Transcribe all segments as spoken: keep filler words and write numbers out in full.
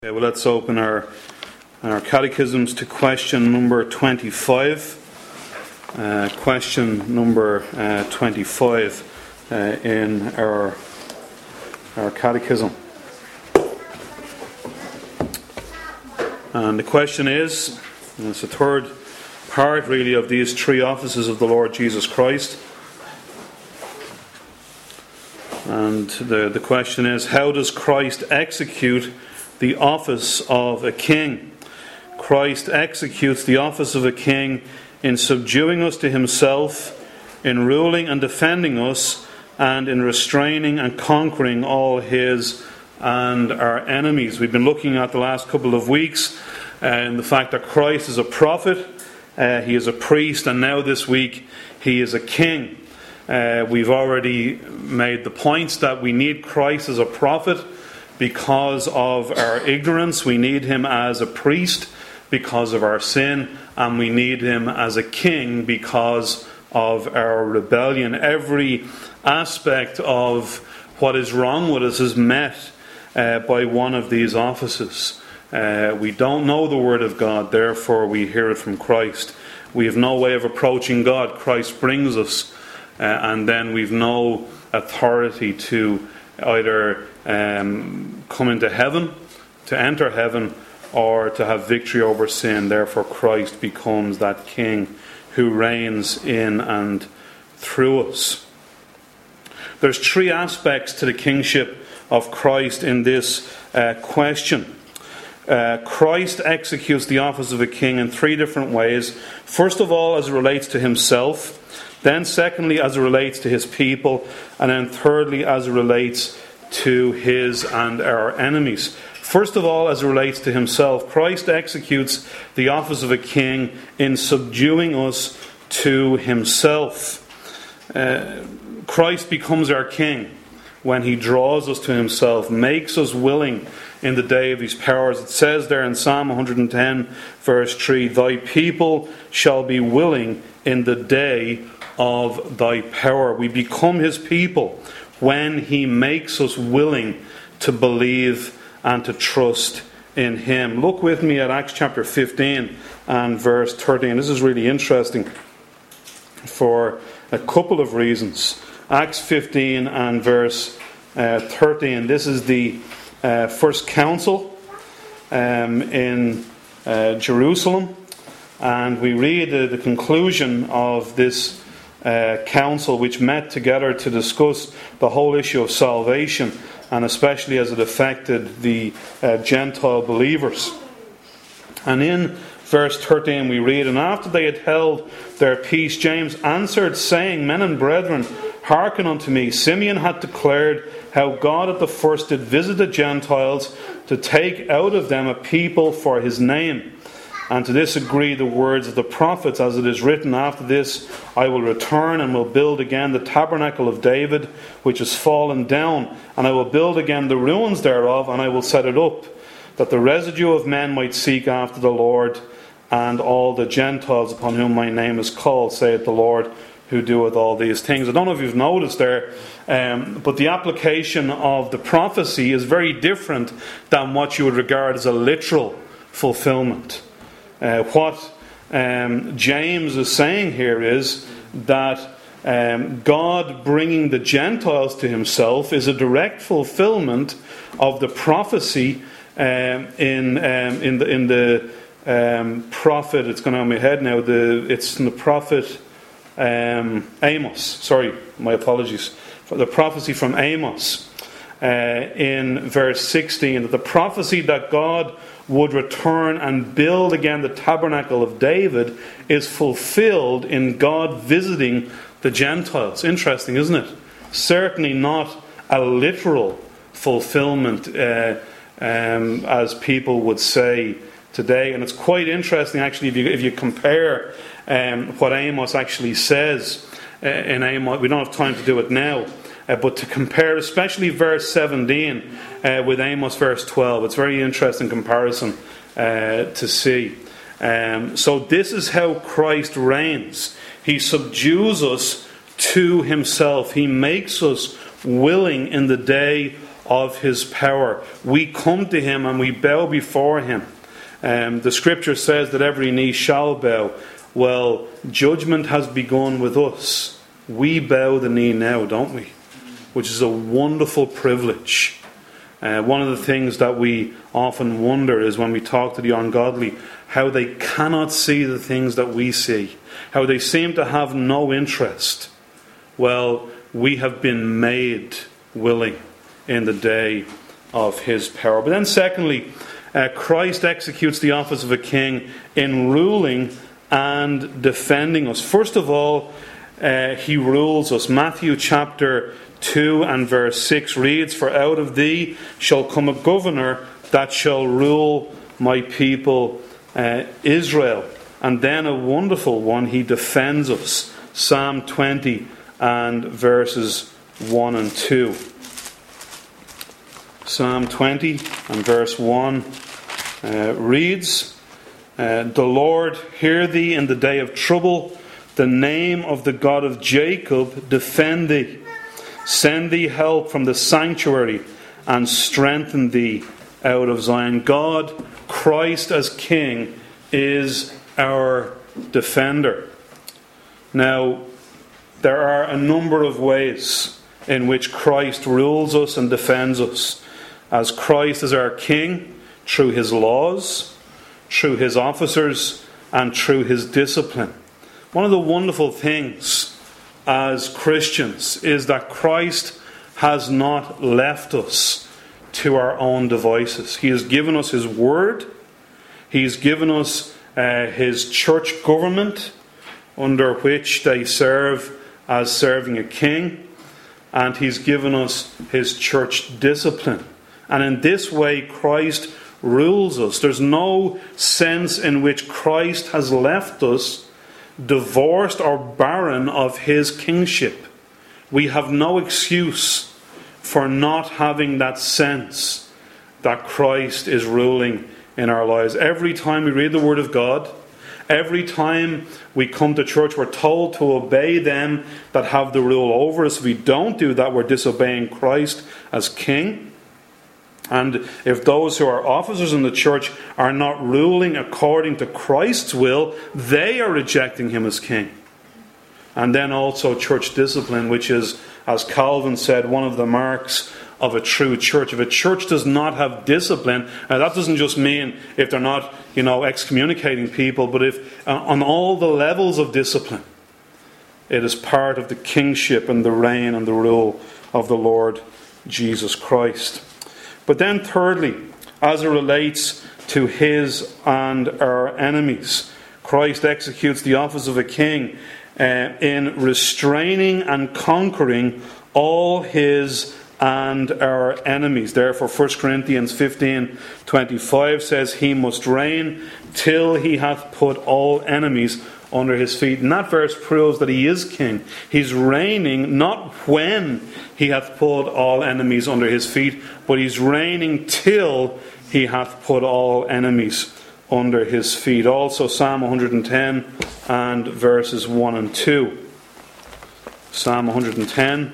Okay, well, let's open our our catechisms to question number twenty-five. Uh, question number uh, twenty-five uh, in our our catechism, and the question is, and it's the third part really of these three offices of the Lord Jesus Christ. And the the question is, how does Christ execute the office of a king? Christ executes the office of a king in subduing us to himself, in ruling and defending us, and in restraining and conquering all his and our enemies. We've been looking at the last couple of weeks uh, in the fact that Christ is a prophet, uh, he is a priest, and now this week he is a king. Uh, we've already made the points that we need Christ as a prophet because of our ignorance. We need him as a priest because of our sin, and we need him as a king because of our rebellion. Every aspect of what is wrong with us is met uh, by one of these offices. Uh, we don't know the Word of God, therefore we hear it from Christ. We have no way of approaching God. Christ brings us, uh, and then we've no authority to either um, come into heaven, to enter heaven, or to have victory over sin. Therefore Christ becomes that king who reigns in and through us. There's three aspects to the kingship of Christ in this uh, question. Uh, Christ executes the office of a king in three different ways. First of all, as it relates to himself. Then secondly, as it relates to his people. And then thirdly, as it relates to his and our enemies. First of all, as it relates to himself, Christ executes the office of a king in subduing us to himself. Uh, Christ becomes our king when he draws us to himself, makes us willing in the day of his powers. It says there in Psalm one hundred ten, verse three, "Thy people shall be willing in the day of thy power." We become his people when he makes us willing to believe and to trust in him. Look with me at Acts chapter fifteen and verse thirteen. This is really interesting for a couple of reasons. Acts fifteen and verse uh, thirteen. This is the uh, first council um, in uh, Jerusalem, and we read uh, the conclusion of this uh, council, which met together to discuss the whole issue of salvation, and especially as it affected the uh, Gentile believers. And in verse thirteen we read, "And after they had held their peace, James answered, saying, Men and brethren, hearken unto me. Simeon had declared how God at the first did visit the Gentiles to take out of them a people for his name. And to this agree the words of the prophets, as it is written, After this I will return and will build again the tabernacle of David, which is fallen down, and I will build again the ruins thereof, and I will set it up, that the residue of men might seek after the Lord, and all the Gentiles upon whom my name is called, saith the Lord, who doeth all these things." I don't know if you've noticed there, um, but the application of the prophecy is very different than what you would regard as a literal fulfillment. Uh, what um, James is saying here is that um, God bringing the Gentiles to himself is a direct fulfillment of the prophecy um, in um, in the in the um, prophet. It's going on my head now. The it's in the prophet um, Amos. Sorry, my apologies. For the prophecy from Amos uh, in verse sixteen, that the prophecy that God would return and build again the tabernacle of David is fulfilled in God visiting the Gentiles. Interesting, isn't it? Certainly not a literal fulfillment uh, um, as people would say today. And it's quite interesting actually if you, if you compare um, what Amos actually says uh, in Amos. We don't have time to do it now. Uh, but to compare especially verse seventeen uh, with Amos verse twelve, it's a very interesting comparison uh, to see. Um, so this is how Christ reigns. He subdues us to himself. He makes us willing in the day of his power. We come to him and we bow before him. Um, the scripture says that every knee shall bow. Well, judgment has begun with us. We bow the knee now, don't we? Which is a wonderful privilege. Uh, one of the things that we often wonder is when we talk to the ungodly, how they cannot see the things that we see, how they seem to have no interest. Well, we have been made willing in the day of his power. But then secondly, uh, Christ executes the office of a king in ruling and defending us. First of all, uh, he rules us. Matthew chapter two and verse six reads, "For out of thee shall come a governor that shall rule my people uh, Israel." And then a wonderful one, he defends us. Psalm twenty and verses one and two. Psalm twenty and verse one uh, reads, uh, "The Lord hear thee in the day of trouble. The name of the God of Jacob defend thee. Send thee help from the sanctuary and strengthen thee out of Zion." God, Christ as King, is our defender. Now, there are a number of ways in which Christ rules us and defends us. As Christ is our King, through his laws, through his officers, and through his discipline. One of the wonderful things as Christians is that Christ has not left us to our own devices. He has given us his word. He's given us uh, his church government, under which they serve as serving a king. And he's given us his church discipline. And in this way, Christ rules us. There's no sense in which Christ has left us divorced or barren of his kingship. We have no excuse for not having that sense that Christ is ruling in our lives. Every time we read the Word of God, every time we come to church, we're told to obey them that have the rule over us. If we don't do that, we're disobeying Christ as King. And if those who are officers in the church are not ruling according to Christ's will, they are rejecting him as king. And then also church discipline, which is, as Calvin said, one of the marks of a true church. If a church does not have discipline, now that doesn't just mean if they're not, you know, excommunicating people, but if uh, on all the levels of discipline, it is part of the kingship and the reign and the rule of the Lord Jesus Christ. But then thirdly, as it relates to his and our enemies, Christ executes the office of a king uh, in restraining and conquering all his and our enemies. Therefore, First Corinthians fifteen twenty-five says, "He must reign till he hath put all enemies under his feet." And that verse proves that he is king. He's reigning not when he hath put all enemies under his feet, but he's reigning till he hath put all enemies under his feet. Also Psalm one hundred ten and verses one and two. Psalm one hundred ten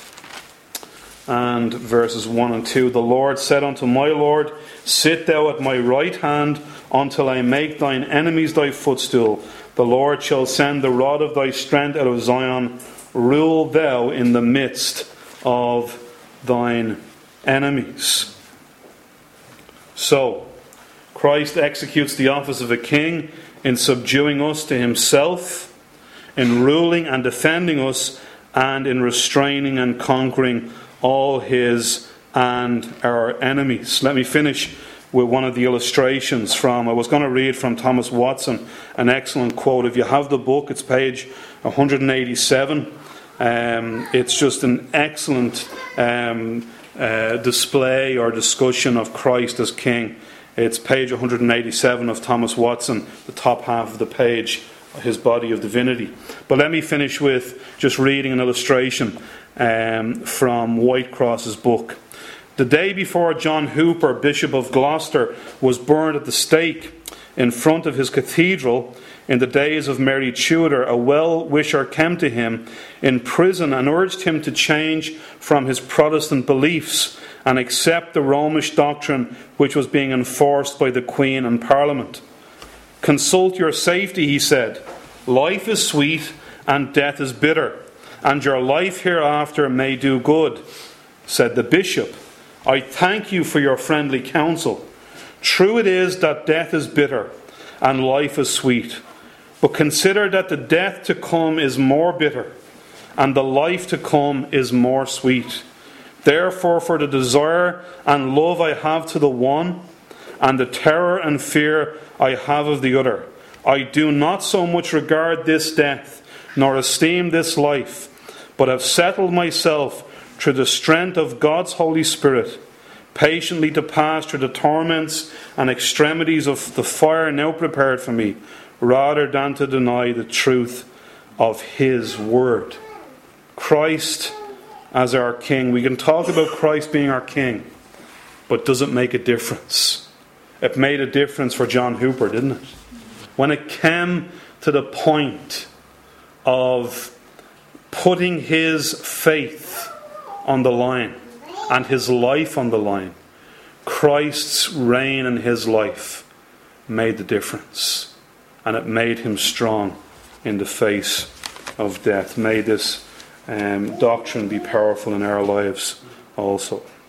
and verses one and two. "The Lord said unto my Lord, Sit thou at my right hand, until I make thine enemies thy footstool. The Lord shall send the rod of thy strength out of Zion. Rule thou in the midst of thine enemies." So, Christ executes the office of a king in subduing us to himself, in ruling and defending us, and in restraining and conquering all his and our enemies. Let me finish with one of the illustrations from, I was going to read from Thomas Watson, an excellent quote. If you have the book, it's page one hundred eighty-seven. Um, it's just an excellent um, uh, display or discussion of Christ as King. It's page one hundred eighty-seven of Thomas Watson, the top half of the page, his Body of Divinity. But let me finish with just reading an illustration um, from Whitecross's book. "The day before John Hooper, Bishop of Gloucester, was burned at the stake in front of his cathedral, in the days of Mary Tudor, a well-wisher came to him in prison and urged him to change from his Protestant beliefs and accept the Romish doctrine which was being enforced by the Queen and Parliament. Consult your safety, he said. Life is sweet and death is bitter, and your life hereafter may do good. Said the bishop, I thank you for your friendly counsel. True it is that death is bitter and life is sweet, but consider that the death to come is more bitter, and the life to come is more sweet. Therefore, for the desire and love I have to the one, and the terror and fear I have of the other, I do not so much regard this death, nor esteem this life, but have settled myself through the strength of God's Holy Spirit, patiently to pass through the torments and extremities of the fire now prepared for me, rather than to deny the truth of His word. Christ as our King. We can talk about Christ being our King, but does it make a difference? It made a difference for John Hooper, didn't it? When it came to the point of putting his faith on the line and his life on the line, Christ's reign in his life made the difference, and it made him strong in the face of death. May this um, doctrine be powerful in our lives also.